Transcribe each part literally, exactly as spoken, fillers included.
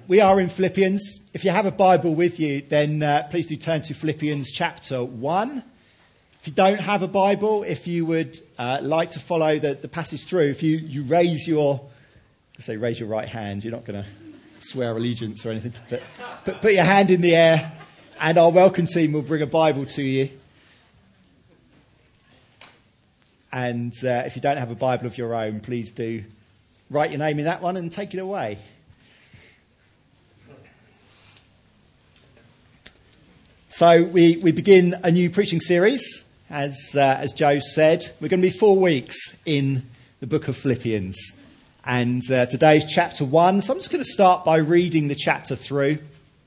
We are in Philippians. If you have a Bible with you, then uh, please do turn to Philippians chapter one. If you don't have a Bible, if you would uh, like to follow the, the passage through, if you, you raise your, I say raise your right hand, you're not going to swear allegiance or anything, but, but put your hand in the air and our welcome team will bring a Bible to you. And uh, if you don't have a Bible of your own, please do write your name in that one and take it away. So we, we begin a new preaching series, as uh, as Joe said. We're going to be four weeks in the book of Philippians. And uh, today's chapter one. So I'm just going to start by reading the chapter through.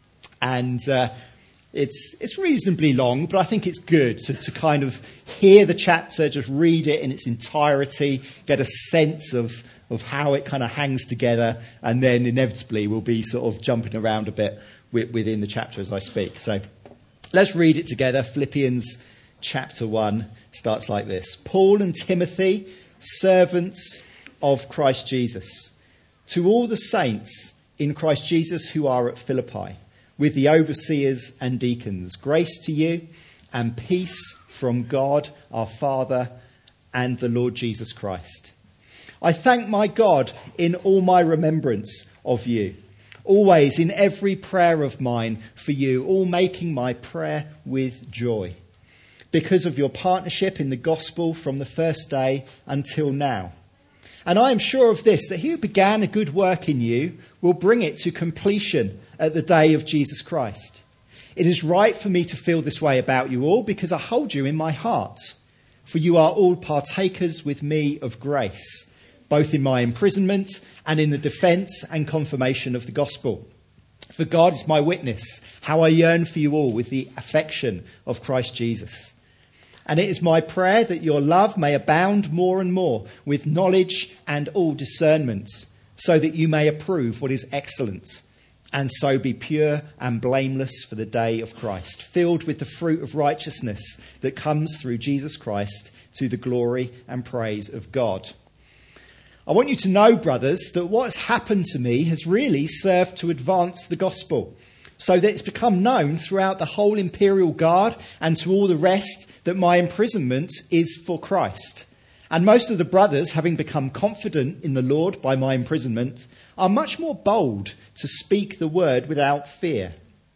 And uh, it's it's reasonably long, but I think it's good to, to kind of hear the chapter, just read it in its entirety, get a sense of, of how it kind of hangs together. And then inevitably we'll be sort of jumping around a bit within the chapter as I speak. So let's read it together. Philippians chapter one starts like this. Paul and Timothy, servants of Christ Jesus, to all the saints in Christ Jesus who are at Philippi, with the overseers and deacons, grace to you and peace from God our Father and the Lord Jesus Christ. I thank my God in all my remembrance of you, always in every prayer of mine for you, all making my prayer with joy, because of your partnership in the gospel from the first day until now. And I am sure of this, that he who began a good work in you will bring it to completion at the day of Jesus Christ. It is right for me to feel this way about you all, because I hold you in my heart. For you are all partakers with me of grace, both in my imprisonment and in the defence and confirmation of the gospel. For God is my witness, how I yearn for you all with the affection of Christ Jesus. And it is my prayer that your love may abound more and more with knowledge and all discernment, so that you may approve what is excellent, and so be pure and blameless for the day of Christ, filled with the fruit of righteousness that comes through Jesus Christ, to the glory and praise of God. I want you to know, brothers, that what has happened to me has really served to advance the gospel, so that it's become known throughout the whole imperial guard and to all the rest that my imprisonment is for Christ. And most of the brothers, having become confident in the Lord by my imprisonment, are much more bold to speak the word without fear.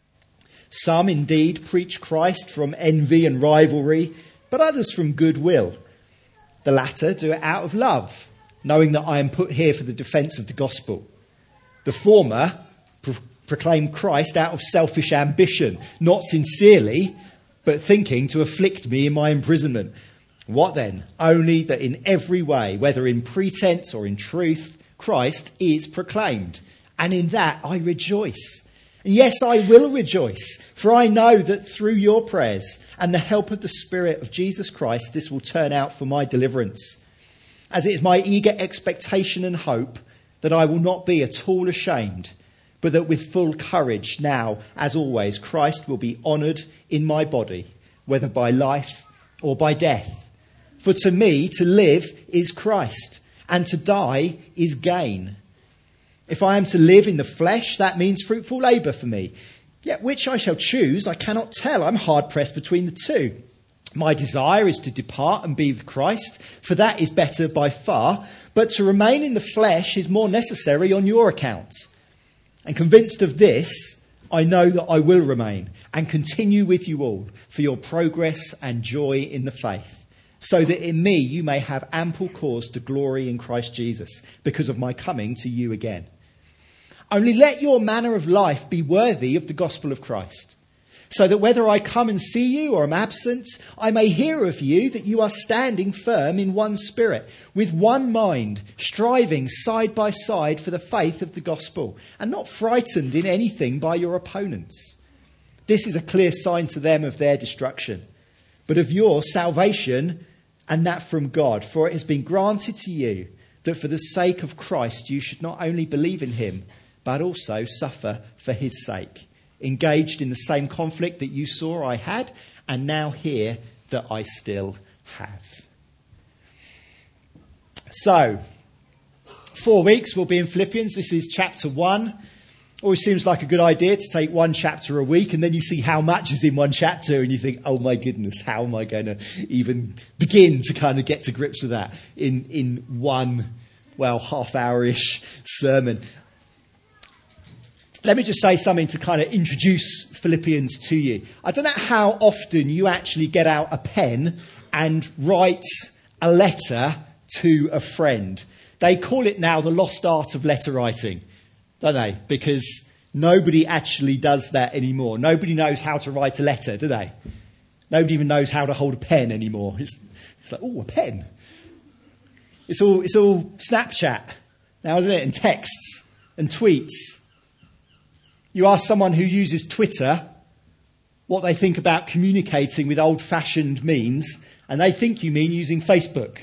Some indeed preach Christ from envy and rivalry, but others from goodwill. The latter do it out of love, knowing that I am put here for the defence of the gospel. The former pro- proclaim Christ out of selfish ambition, not sincerely, but thinking to afflict me in my imprisonment. What then? Only that in every way, whether in pretense or in truth, Christ is proclaimed. And in that I rejoice. And yes, I will rejoice, for I know that through your prayers and the help of the Spirit of Jesus Christ, this will turn out for my deliverance. As it is my eager expectation and hope that I will not be at all ashamed, but that with full courage now, as always, Christ will be honoured in my body, whether by life or by death. For to me, to live is Christ, and to die is gain. If I am to live in the flesh, that means fruitful labour for me. Yet which I shall choose, I cannot tell. I'm hard-pressed between the two. My desire is to depart and be with Christ, for that is better by far. But to remain in the flesh is more necessary on your account. And convinced of this, I know that I will remain and continue with you all for your progress and joy in the faith, so that in me you may have ample cause to glory in Christ Jesus because of my coming to you again. Only let your manner of life be worthy of the gospel of Christ, so that whether I come and see you or am absent, I may hear of you that you are standing firm in one spirit, with one mind, striving side by side for the faith of the gospel, and not frightened in anything by your opponents. This is a clear sign to them of their destruction, but of your salvation, and that from God. For it has been granted to you that for the sake of Christ you should not only believe in him, but also suffer for his sake, engaged in the same conflict that you saw I had, and now hear that I still have. So, four weeks we'll be in Philippians. This is chapter one. Always seems like a good idea to take one chapter a week, and then you see how much is in one chapter and you think, oh my goodness, how am I going to even begin to kind of get to grips with that in, in one, well, half-hour-ish sermon. Let me just say something to kind of introduce Philippians to you. I don't know how often you actually get out a pen and write a letter to a friend. They call it now the lost art of letter writing, don't they? Because nobody actually does that anymore. Nobody knows how to write a letter, do they? Nobody even knows how to hold a pen anymore. It's, it's like, oh, a pen. It's all, it's all Snapchat now, isn't it? And texts and tweets. You ask someone who uses Twitter what they think about communicating with old-fashioned means, and they think you mean using Facebook.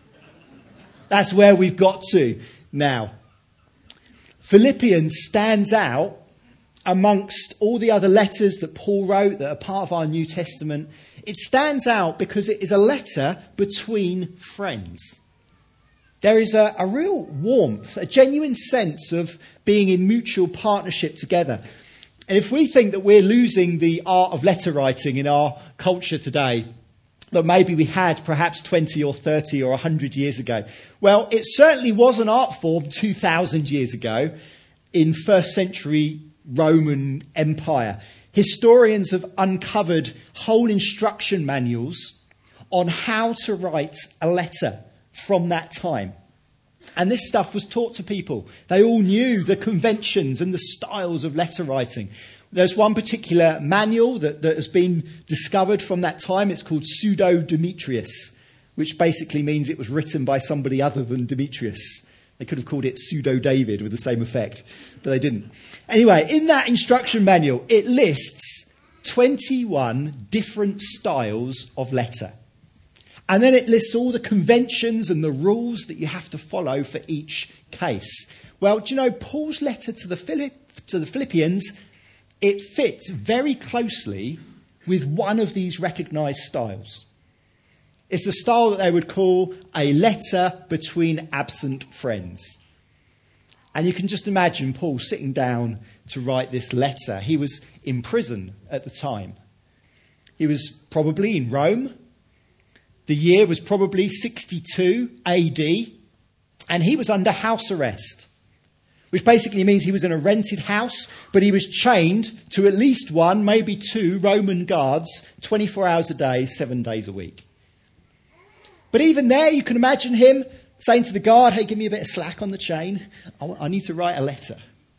That's where we've got to now. Philippians stands out amongst all the other letters that Paul wrote that are part of our New Testament. It stands out because it is a letter between friends. There is a, a real warmth, a genuine sense of being in mutual partnership together. And if we think that we're losing the art of letter writing in our culture today, that maybe we had perhaps twenty or thirty or one hundred years ago. Well, it certainly was an art form two thousand years ago in first century Roman Empire. Historians have uncovered whole instruction manuals on how to write a letter from that time. And this stuff was taught to people. They all knew the conventions and the styles of letter writing. There's one particular manual that, that has been discovered from that time. It's called Pseudo-Demetrius, which basically means it was written by somebody other than Demetrius. They could have called it Pseudo-David with the same effect, but they didn't. Anyway, in that instruction manual, it lists twenty-one different styles of letter. And then it lists all the conventions and the rules that you have to follow for each case. Well, do you know, Paul's letter to the, Philipp- to the Philippians, it fits very closely with one of these recognised styles. It's the style that they would call a letter between absent friends. And you can just imagine Paul sitting down to write this letter. He was in prison at the time. He was probably in Rome. The year was probably sixty-two A D, and he was under house arrest, which basically means he was in a rented house, but he was chained to at least one, maybe two Roman guards, twenty-four hours a day, seven days a week. But even there, you can imagine him saying to the guard, hey, give me a bit of slack on the chain. I, I need to write a letter.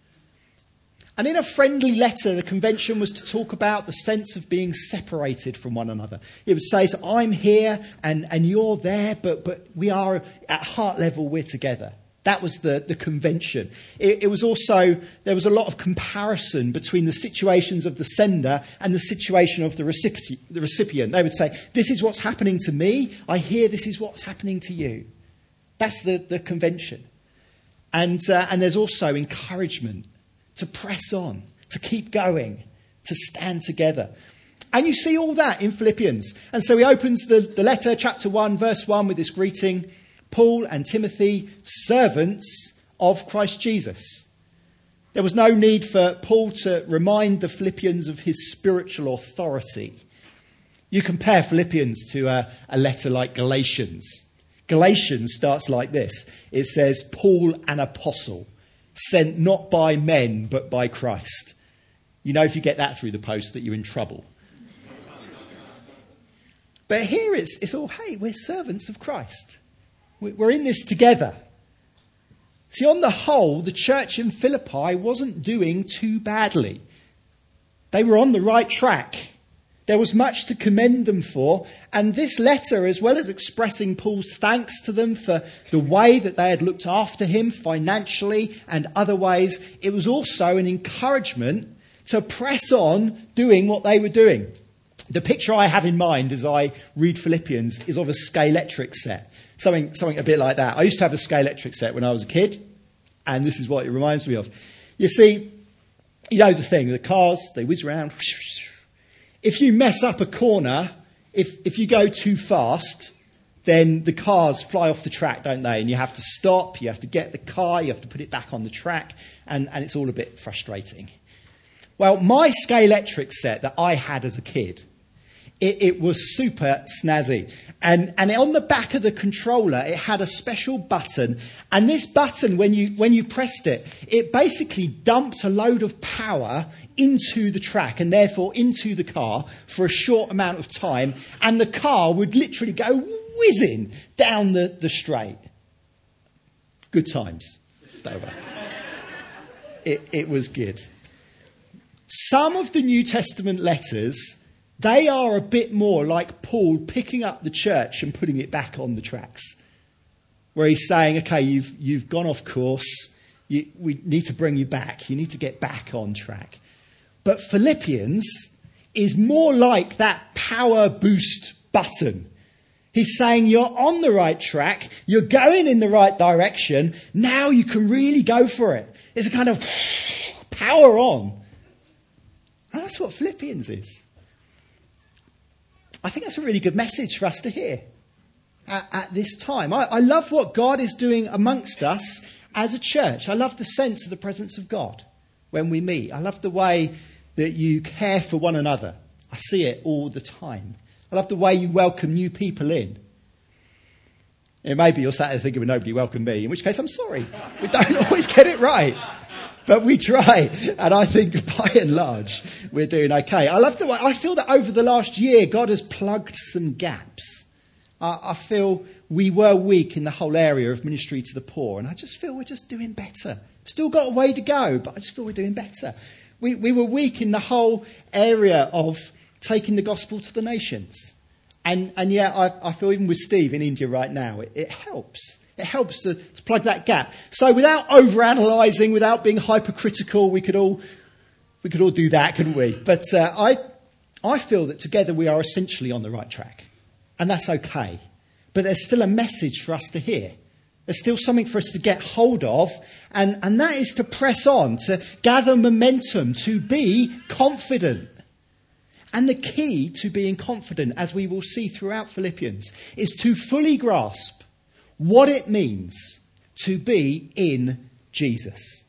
And in a friendly letter, the convention was to talk about the sense of being separated from one another. It would say, so I'm here and, and you're there, but, but we are at heart level, we're together. That was the, the convention. It, it was also, there was a lot of comparison between the situations of the sender and the situation of the recipient. The recipient. They would say, this is what's happening to me. I hear this is what's happening to you. That's the, the convention. And, uh, and there's also encouragement to press on, to keep going, to stand together. And you see all that in Philippians. And so he opens the, the letter, chapter one, verse one, with this greeting. Paul and Timothy, servants of Christ Jesus. There was no need for Paul to remind the Philippians of his spiritual authority. You compare Philippians to a, a letter like Galatians. Galatians starts like this. It says, Paul, an apostle, sent not by men, but by Christ. You know, if you get that through the post, that you're in trouble. But here it's, it's all, hey, we're servants of Christ. We're in this together. See, on the whole, the church in Philippi wasn't doing too badly. They were on the right track. There was much to commend them for. And this letter, as well as expressing Paul's thanks to them for the way that they had looked after him financially and other ways, it was also an encouragement to press on doing what they were doing. The picture I have in mind as I read Philippians is of a Scalextric set. Something, something a bit like that. I used to have a Scalextric set when I was a kid, and this is what it reminds me of. You see, you know the thing, the cars, they whiz around. If you mess up a corner, if, if you go too fast, then the cars fly off the track, don't they? And you have to stop, you have to get the car, you have to put it back on the track, and, and it's all a bit frustrating. Well, my Scalextric set that I had as a kid, it, it was super snazzy. And, and on the back of the controller, it had a special button. And this button, when you, when you pressed it, it basically dumped a load of power into the track and therefore into the car for a short amount of time. And the car would literally go whizzing down the, the straight. Good times. It, it was good. Some of the New Testament letters, they are a bit more like Paul picking up the church and putting it back on the tracks. Where he's saying, okay, you've, you've gone off course. You, we need to bring you back. You need to get back on track. But Philippians is more like that power boost button. He's saying you're on the right track. You're going in the right direction. Now you can really go for it. It's a kind of power on. And that's what Philippians is. I think that's a really good message for us to hear at, at this time. I, I love what God is doing amongst us as a church. I love the sense of the presence of God when we meet. I love the way that you care for one another. I see it all the time. I love the way you welcome new people in. And maybe you're sat there thinking, well, nobody welcomed me, in which case I'm sorry. We don't always get it right. But we try, and I think by and large, we're doing okay. I love the way, I feel that over the last year, God has plugged some gaps. I, I feel we were weak in the whole area of ministry to the poor, and I just feel we're just doing better. Still got a way to go, but I just feel we're doing better. We, we were weak in the whole area of taking the gospel to the nations. And, and yeah, I, I feel even with Steve in India right now, it, it helps. It helps to, to plug that gap. So without overanalyzing, without being hypercritical, we could all we could all do that, couldn't we? But uh, I I feel that together we are essentially on the right track, and that's okay. But there's still a message for us to hear. There's still something for us to get hold of, and, and that is to press on, to gather momentum, to be confident. And the key to being confident, as we will see throughout Philippians, is to fully grasp what it means to be in Jesus.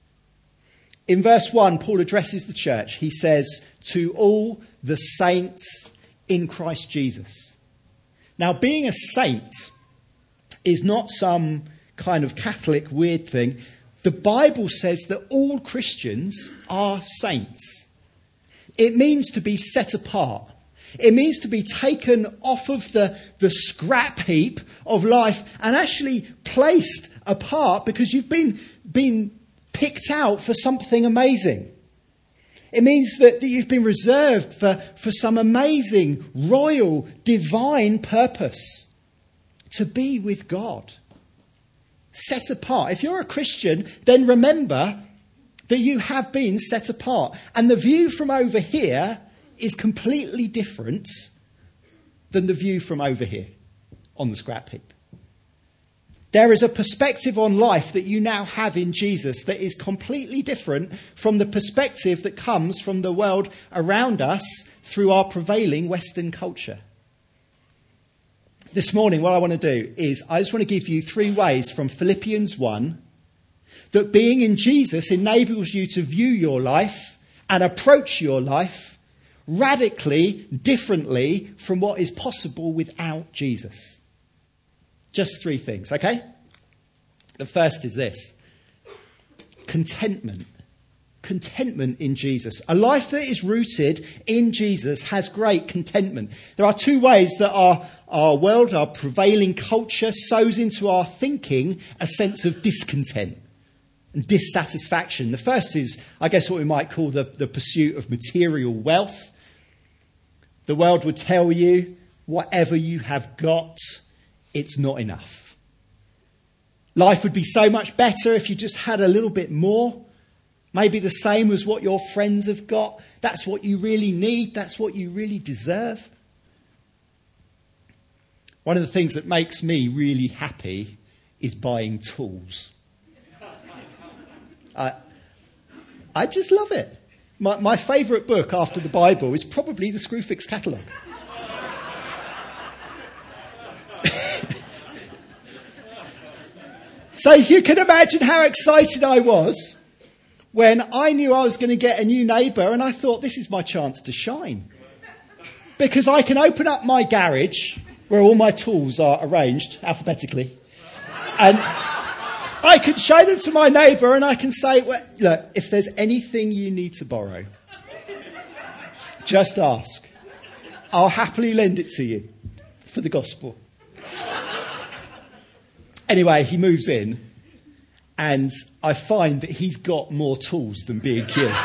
In verse one, Paul addresses the church. He says, to all the saints in Christ Jesus. Now, being a saint is not some kind of Catholic weird thing. The Bible says that all Christians are saints. It means to be set apart. It means to be taken off of the, the scrap heap of life and actually placed apart because you've been, been picked out for something amazing. It means that, that you've been reserved for, for some amazing, royal, divine purpose. To be with God. Set apart. If you're a Christian, then remember that you have been set apart. And the view from over here is completely different than the view from over here on the scrap heap. There is a perspective on life that you now have in Jesus that is completely different from the perspective that comes from the world around us through our prevailing Western culture. This morning, what I want to do is I just want to give you three ways from Philippians one that being in Jesus enables you to view your life and approach your life radically, differently from what is possible without Jesus. Just three things, okay? The first is this. Contentment. Contentment in Jesus. A life that is rooted in Jesus has great contentment. There are two ways that our, our world, our prevailing culture sows into our thinking a sense of discontent and dissatisfaction. The first is, I guess, what we might call the, the pursuit of material wealth. The world would tell you, whatever you have got, it's not enough. Life would be so much better if you just had a little bit more. Maybe the same as what your friends have got. That's what you really need. That's what you really deserve. One of the things that makes me really happy is buying tools. I, I just love it. My, my favourite book after the Bible is probably the Screwfix catalogue. So you can imagine how excited I was when I knew I was going to get a new neighbour, and I thought, this is my chance to shine. Because I can open up my garage, where all my tools are arranged alphabetically, and I can show them to my neighbour and I can say, well, look, if there's anything you need to borrow, just ask. I'll happily lend it to you for the gospel. Anyway, he moves in and I find that he's got more tools than B and Q.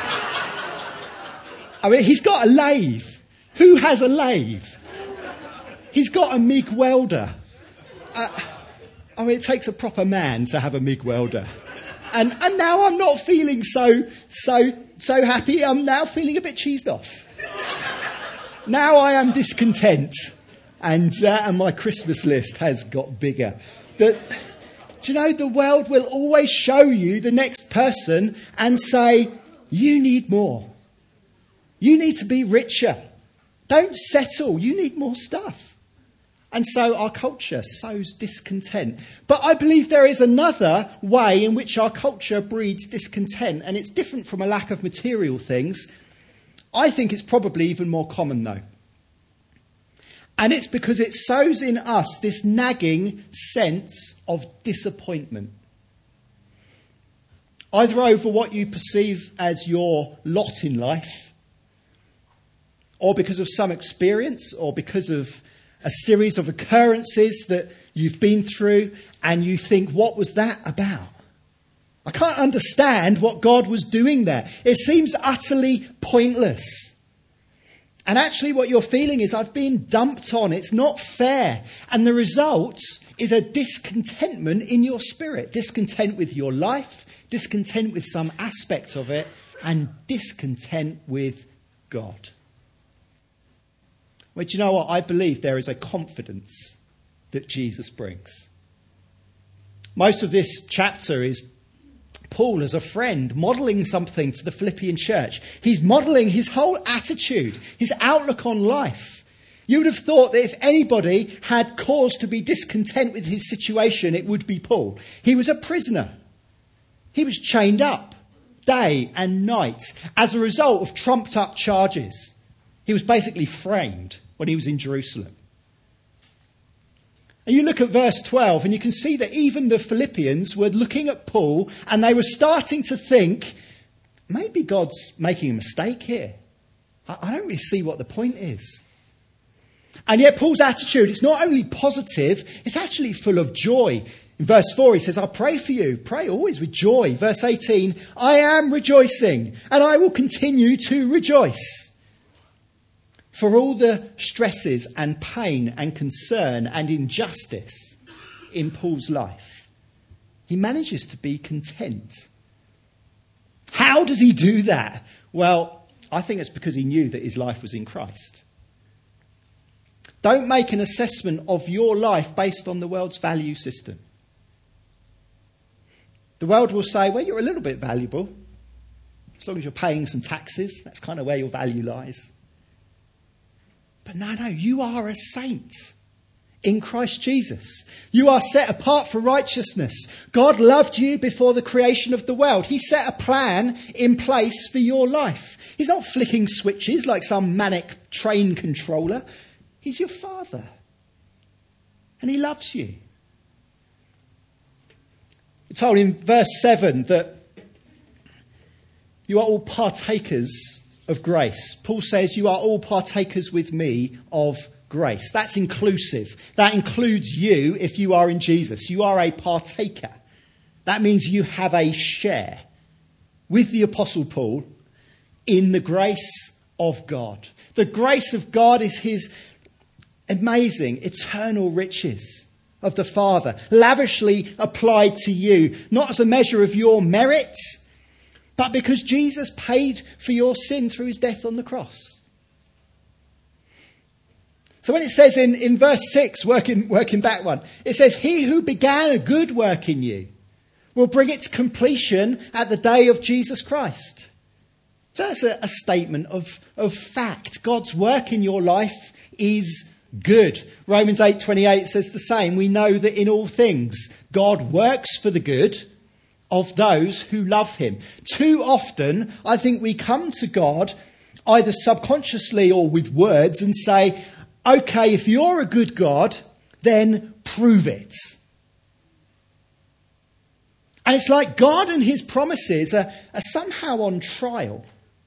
I mean, he's got a lathe. Who has a lathe? He's got a MIG welder. Uh, I mean, it takes a proper man to have a MIG welder. And and now I'm not feeling so, so, so happy. I'm now feeling a bit cheesed off. Now I am discontent. And, uh, and my Christmas list has got bigger. The, do you know, the world will always show you the next person and say, you need more. You need to be richer. Don't settle. You need more stuff. And so our culture sows discontent. But I believe there is another way in which our culture breeds discontent, and it's different from a lack of material things. I think it's probably even more common, though. And it's because it sows in us this nagging sense of disappointment. Either over what you perceive as your lot in life, or because of some experience, or because of a series of occurrences that you've been through, and you think, what was that about? I can't understand what God was doing there. It seems utterly pointless. And actually what you're feeling is, I've been dumped on. It's not fair. And the result is a discontentment in your spirit. Discontent with your life, discontent with some aspect of it, and discontent with God. Well, do you know what? I believe there is a confidence that Jesus brings. Most of this chapter is Paul as a friend modelling something to the Philippian church. He's modelling his whole attitude, his outlook on life. You would have thought that if anybody had cause to be discontent with his situation, it would be Paul. He was a prisoner. He was chained up day and night as a result of trumped up charges. He was basically framed when he was in Jerusalem. And you look at verse twelve and you can see that even the Philippians were looking at Paul and they were starting to think, maybe God's making a mistake here. I, I don't really see what the point is. And yet Paul's attitude, it's not only positive, it's actually full of joy. In verse four, he says, I pray for you. Pray always with joy. Verse eighteen, I am rejoicing and I will continue to rejoice. For all the stresses and pain and concern and injustice in Paul's life, he manages to be content. How does he do that? Well, I think it's because he knew that his life was in Christ. Don't make an assessment of your life based on the world's value system. The world will say, well, you're a little bit valuable. As long as you're paying some taxes, that's kind of where your value lies. But no, no, you are a saint in Christ Jesus. You are set apart for righteousness. God loved you before the creation of the world. He set a plan in place for your life. He's not flicking switches like some manic train controller. He's your Father. And he loves you. We're told in verse seven that you are all partakers of grace. Paul says you are all partakers with me of grace. That's inclusive. That includes you if you are in Jesus. You are a partaker. That means you have a share with the Apostle Paul in the grace of God. The grace of God is his amazing, eternal riches of the Father, lavishly applied to you, not as a measure of your merit, but because Jesus paid for your sin through his death on the cross. So when it says in, in verse six, working, working back one, it says, he who began a good work in you will bring it to completion at the day of Jesus Christ. So that's a, a statement of, of fact. God's work in your life is good. Romans eight twenty-eight says the same. We know that in all things God works for the good of those who love him. Too often, I think we come to God either subconsciously or with words and say, okay, if you're a good God, then prove it. And it's like God and his promises are, are somehow on trial.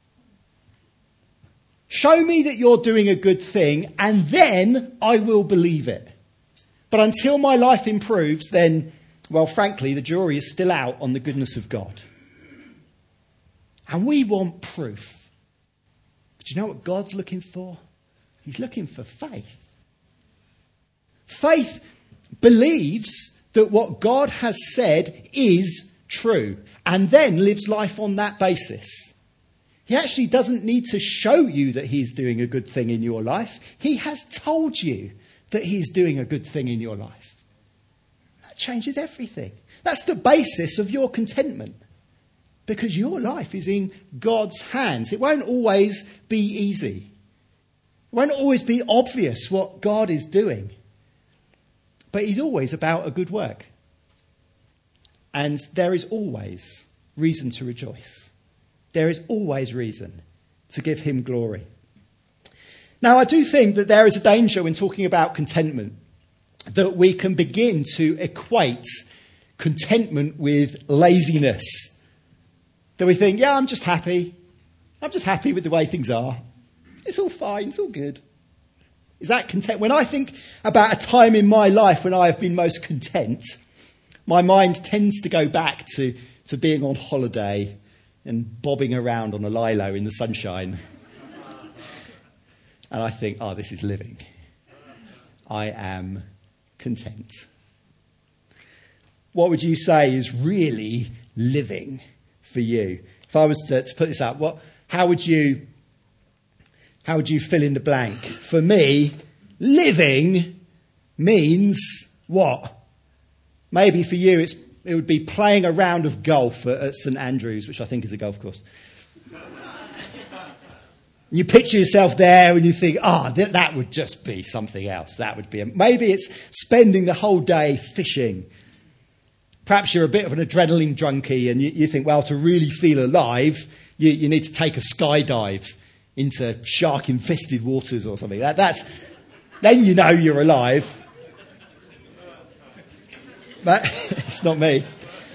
Show me that you're doing a good thing, and then I will believe it. But until my life improves, then, well, frankly, the jury is still out on the goodness of God. And we want proof. But you know what God's looking for? He's looking for faith. Faith believes that what God has said is true, and then lives life on that basis. He actually doesn't need to show you that he's doing a good thing in your life. He has told you that he's doing a good thing in your life. That changes everything. That's the basis of your contentment. Because your life is in God's hands. It won't always be easy. It won't always be obvious what God is doing. But he's always about a good work. And there is always reason to rejoice. There is always reason to give him glory. Now, I do think that there is a danger when talking about contentment, that we can begin to equate contentment with laziness. That we think, yeah, I'm just happy. I'm just happy with the way things are. It's all fine. It's all good. Is that content? When I think about a time in my life when I have been most content, my mind tends to go back to, to being on holiday and bobbing around on a lilo in the sunshine. And I think, oh, this is living. I am content. What would you say is really living for you? If I was to, to put this out, what, how would you, how would you fill in the blank? For me, living means what? Maybe for you, it's it would be playing a round of golf at, at St Andrews, which I think is a golf course. You picture yourself there and you think, ah, oh, th- that would just be something else. That would be a... Maybe it's spending the whole day fishing. Perhaps you're a bit of an adrenaline junkie and you, you think, well, to really feel alive, you, you need to take a skydive into shark-infested waters or something. That, that's then you know you're alive. But it's not me.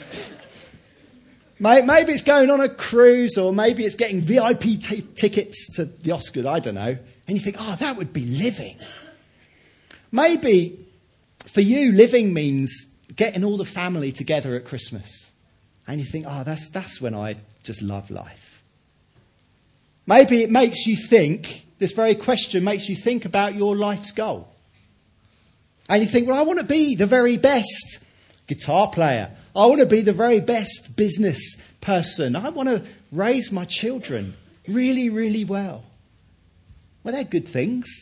Maybe it's going on a cruise, or maybe it's getting V I P t- tickets to the Oscars, I don't know. And you think, oh, that would be living. Maybe for you, living means getting all the family together at Christmas. And you think, oh, that's, that's when I just love life. Maybe it makes you think, this very question makes you think about your life's goal. And you think, well, I want to be the very best guitar player. I want to be the very best business person. I want to raise my children really, really well. Well, they're good things.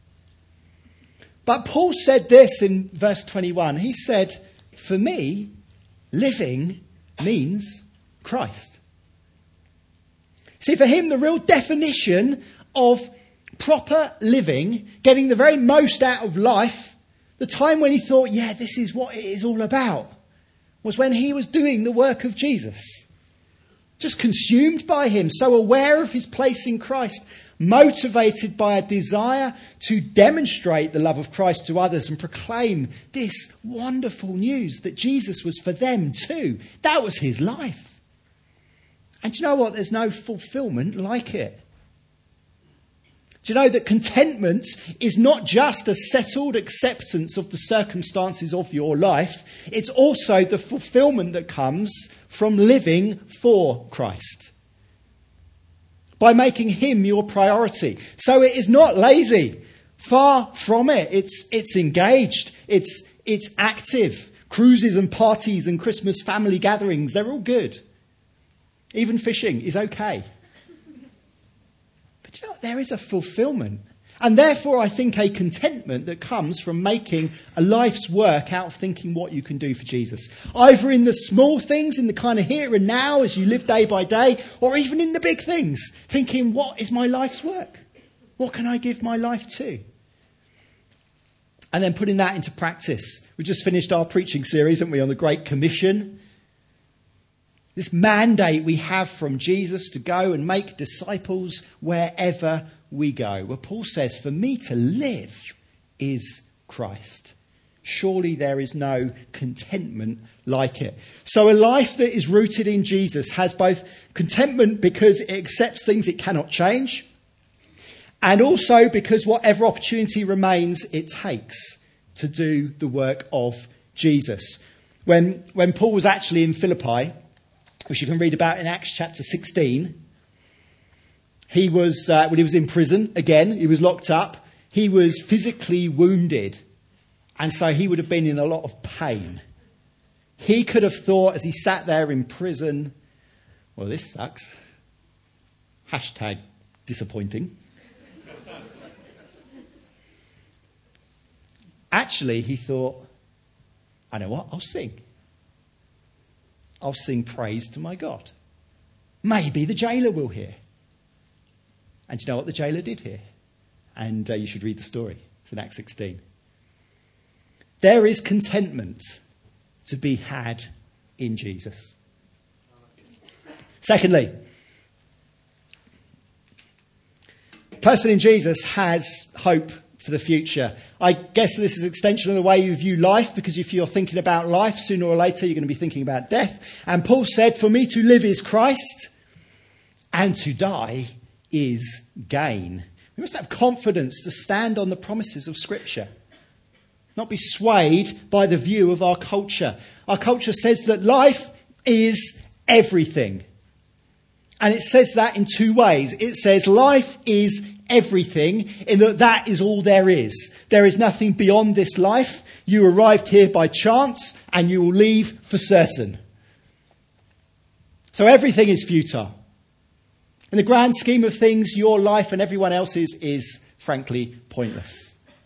But Paul said this in verse twenty-one. He said, for me, living means Christ. See, for him, the real definition of proper living, getting the very most out of life, the time when he thought, yeah, this is what it is all about, was when he was doing the work of Jesus. Just consumed by him, so aware of his place in Christ, motivated by a desire to demonstrate the love of Christ to others and proclaim this wonderful news that Jesus was for them too. That was his life. And do you know what? There's no fulfillment like it. Do you know that contentment is not just a settled acceptance of the circumstances of your life? It's also the fulfillment that comes from living for Christ. By making him your priority. So it is not lazy. Far from it. It's, it's engaged. It's, it's active. Cruises and parties and Christmas family gatherings, they're all good. Even fishing is okay. But you know what? There is a fulfillment. And therefore, I think a contentment that comes from making a life's work out of thinking what you can do for Jesus. Either in the small things, in the kind of here and now as you live day by day, or even in the big things. Thinking, what is my life's work? What can I give my life to? and then putting that into practice. We just finished our preaching series, haven't we, on the Great Commission. This mandate we have from Jesus to go and make disciples wherever we go. Well, Paul says, for me to live is Christ. Surely there is no contentment like it. So a life that is rooted in Jesus has both contentment because it accepts things it cannot change, and also because whatever opportunity remains, it takes to do the work of Jesus. When, when Paul was actually in Philippi, which you can read about in Acts chapter sixteen, he was, uh, when he was in prison, again, he was locked up, he was physically wounded, and so he would have been in a lot of pain. He could have thought, as he sat there in prison, well, this sucks. Hashtag disappointing. Actually, he thought, I know what, I'll sing. I'll sing praise to my God. Maybe the jailer will hear. And you know what the jailer did hear? And uh, you should read the story. It's in Acts sixteen. There is contentment to be had in Jesus. Secondly, a person in Jesus has hope for the future. I guess this is an extension of the way you view life, because if you're thinking about life, sooner or later you're going to be thinking about death. And Paul said, for me to live is Christ, and to die is gain. We must have confidence to stand on the promises of Scripture, not be swayed by the view of our culture. Our culture says that life is everything. And it says that in two ways. It says life is everything, in that that is all there is. There is nothing beyond this life. You arrived here by chance and you will leave for certain. So everything is futile. In the grand scheme of things, your life and everyone else's is frankly pointless.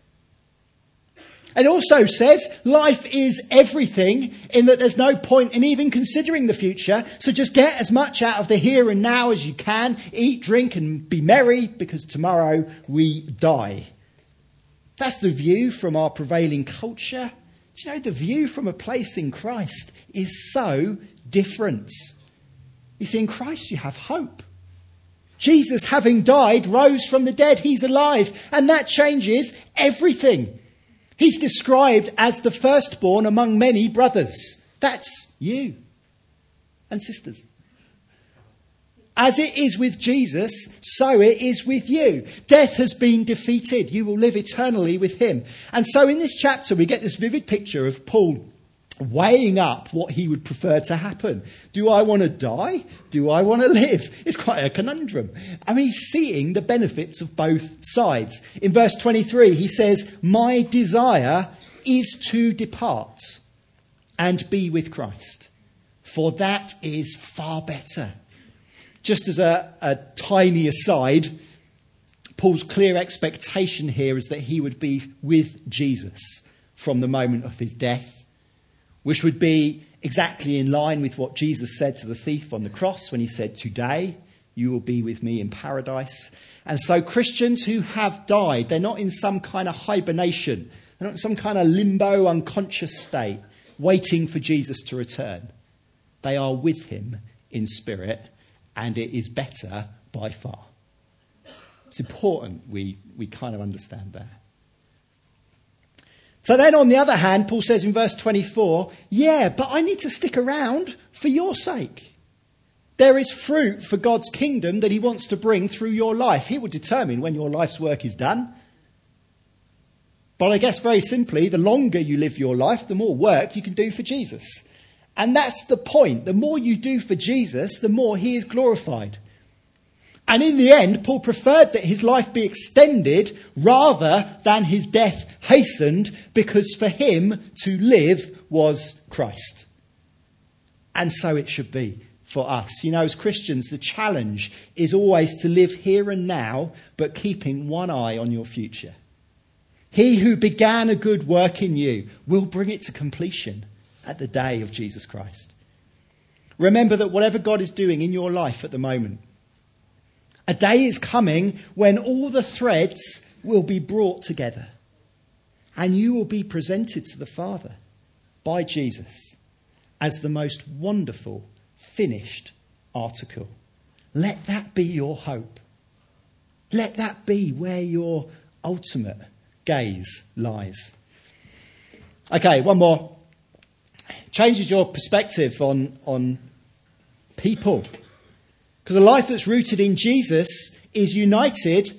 It also says life is everything, in that there's no point in even considering the future. So just get as much out of the here and now as you can. Eat, drink and be merry, because tomorrow we die. That's the view from our prevailing culture. Do you know, the view from a place in Christ is so different. You see, in Christ you have hope. Jesus, having died, rose from the dead. He's alive. And that changes everything. He's described as the firstborn among many brothers. That's you and sisters. As it is with Jesus, so it is with you. Death has been defeated. You will live eternally with him. And so in this chapter, we get this vivid picture of Paul weighing up what he would prefer to happen. Do I want to die? Do I want to live? It's quite a conundrum. I mean, he's seeing the benefits of both sides. In verse twenty-three, he says, my desire is to depart and be with Christ, for that is far better. Just as a, a tiny aside, Paul's clear expectation here is that he would be with Jesus from the moment of his death, which would be exactly in line with what Jesus said to the thief on the cross when he said, today you will be with me in paradise. And so Christians who have died, they're not in some kind of hibernation. They're not in some kind of limbo, unconscious state, waiting for Jesus to return. They are with him in spirit, and it is better by far. It's important we, we kind of understand that. So then on the other hand, Paul says in verse twenty-four, yeah, but I need to stick around for your sake. There is fruit for God's kingdom that he wants to bring through your life. He will determine when your life's work is done. But I guess very simply, the longer you live your life, the more work you can do for Jesus. And that's the point. The more you do for Jesus, the more he is glorified. And in the end, Paul preferred that his life be extended rather than his death hastened, because for him to live was Christ. And so it should be for us. You know, as Christians, the challenge is always to live here and now, but keeping one eye on your future. He who began a good work in you will bring it to completion at the day of Jesus Christ. Remember that whatever God is doing in your life at the moment, a day is coming when all the threads will be brought together. And you will be presented to the Father by Jesus as the most wonderful, finished article. Let that be your hope. Let that be where your ultimate gaze lies. Okay, one more. Changes your perspective on, on people. Because a life that's rooted in Jesus is united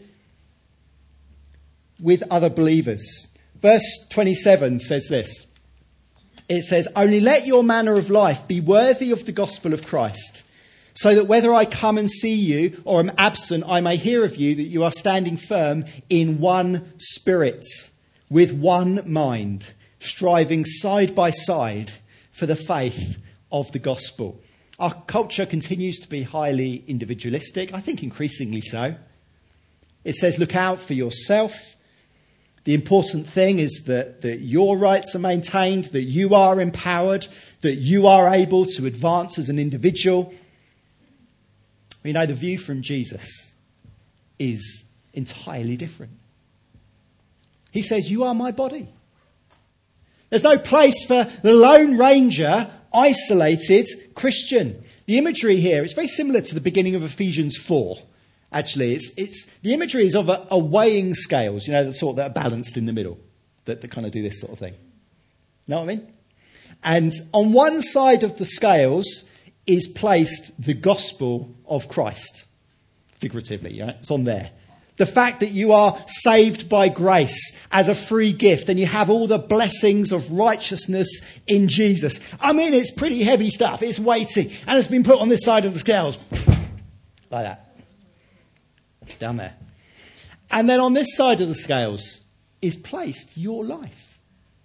with other believers. Verse twenty-seven says this. It says, "Only let your manner of life be worthy of the gospel of Christ, so that whether I come and see you or am absent, I may hear of you that you are standing firm in one spirit, with one mind, striving side by side for the faith of the gospel." Our culture continues to be highly individualistic, I think increasingly so. It says, look out for yourself. The important thing is that, that your rights are maintained, that you are empowered, that you are able to advance as an individual. You know, the view from Jesus is entirely different. He says, you are my body. There's no place for the Lone Ranger, isolated Christian. The imagery here is very similar to the beginning of Ephesians four. Actually, it's it's the imagery is of a, a weighing scales, you know, the sort that are balanced in the middle, that, that kind of do this sort of thing. Know what I mean? And on one side of the scales is placed the gospel of Christ, figuratively, you know, it's on there. The fact that you are saved by grace as a free gift and you have all the blessings of righteousness in Jesus. I mean, it's pretty heavy stuff. It's weighty. And it's been put on this side of the scales. Like that. Down there. And then on this side of the scales is placed your life.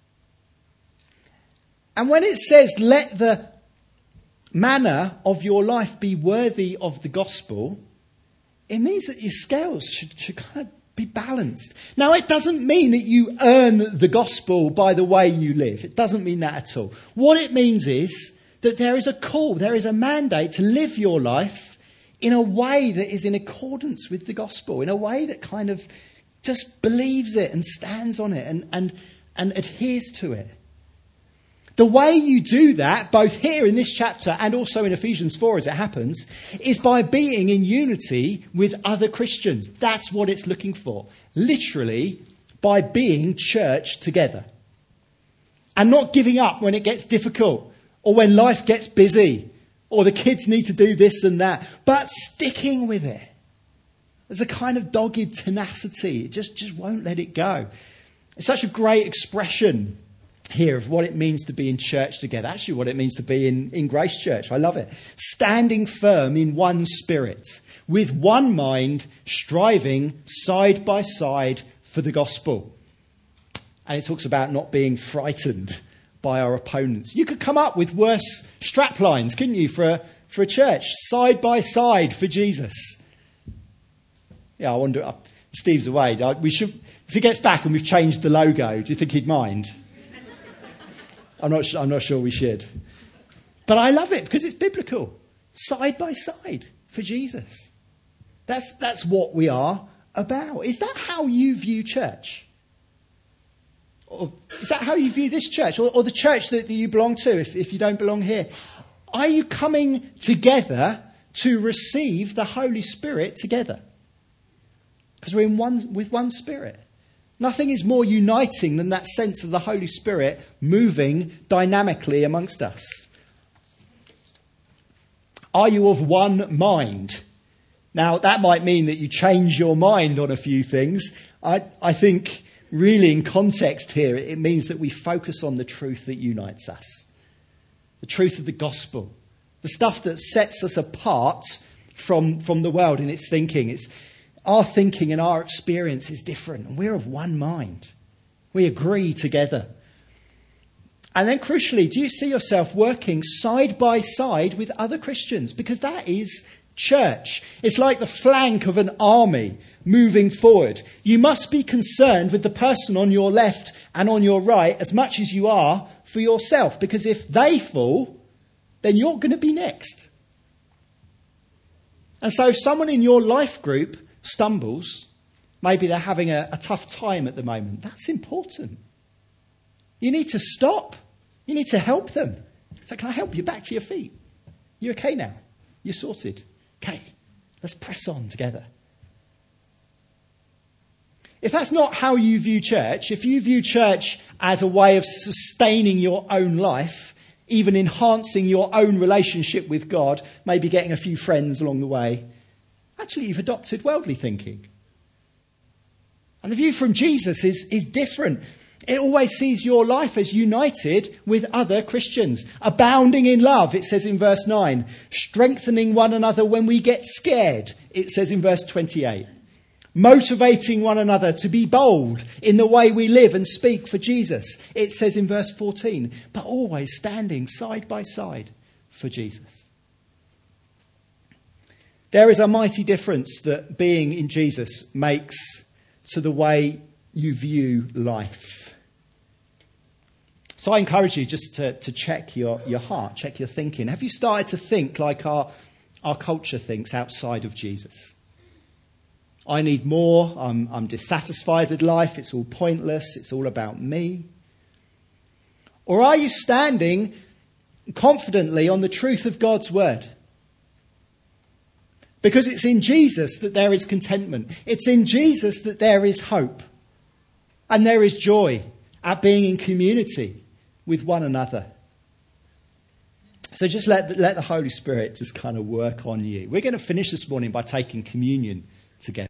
And when it says, let the manner of your life be worthy of the gospel, it means that your scales should, should kind of be balanced. Now, it doesn't mean that you earn the gospel by the way you live. It doesn't mean that at all. What it means is that there is a call, there is a mandate to live your life in a way that is in accordance with the gospel, in a way that kind of just believes it and stands on it and, and, and adheres to it. The way you do that, both here in this chapter and also in Ephesians four as it happens, is by being in unity with other Christians. That's what it's looking for. Literally, by being church together. And not giving up when it gets difficult, or when life gets busy, or the kids need to do this and that, but sticking with it. There's a kind of dogged tenacity. It just, just won't let it go. It's such a great expression here of what it means to be in church together. Actually, what it means to be in, in Grace Church. I love it. Standing firm in one spirit, with one mind, striving side by side for the gospel. And it talks about not being frightened by our opponents. You could come up with worse strap lines, couldn't you, for a, for a church? Side by side for Jesus. Yeah, I wonder, uh, Steve's away. We should, if he gets back and we've changed the logo, do you think he'd mind? I'm not, I'm not sure we should. But I love it because it's biblical. Side by side for Jesus. That's, that's what we are about. Is that how you view church? Or is that how you view this church? Or, or the church that, that you belong to if, if you don't belong here? Are you coming together to receive the Holy Spirit together? Because we're in one with one Spirit. Nothing is more uniting than that sense of the Holy Spirit moving dynamically amongst us. Are you of one mind? Now, that might mean that you change your mind on a few things. I, I think, really, in context here, it means that we focus on the truth that unites us. The truth of the gospel. The stuff that sets us apart from, from the world in its thinking. It's Our thinking and our experience is different, and we're of one mind. We agree together. And then crucially, do you see yourself working side by side with other Christians? Because that is church. It's like the flank of an army moving forward. You must be concerned with the person on your left and on your right as much as you are for yourself. Because if they fall, then you're going to be next. And so if someone in your life group stumbles, maybe they're having a, a tough time at the moment, that's important. You need to stop. You need to help them. So can I help you back to your feet? You okay now? You're sorted. Okay, let's press on together. If that's not how you view church, if you view church as a way of sustaining your own life, even enhancing your own relationship with God, maybe getting a few friends along the way, actually you've adopted worldly thinking. And the view from Jesus is, is different. It always sees your life as united with other Christians, abounding in love, it says in verse nine, strengthening one another when we get scared, it says in verse twenty-eight. Motivating one another to be bold in the way we live and speak for Jesus. It says in verse fourteen, but always standing side by side for Jesus. There is a mighty difference that being in Jesus makes to the way you view life. So I encourage you just to, to check your, your heart, check your thinking. Have you started to think like our, our culture thinks outside of Jesus? I need more, I'm, I'm dissatisfied with life, it's all pointless, it's all about me. Or are you standing confidently on the truth of God's word? Because it's in Jesus that there is contentment. It's in Jesus that there is hope. And there is joy at being in community with one another. So just let, let the Holy Spirit just kind of work on you. We're going to finish this morning by taking communion together.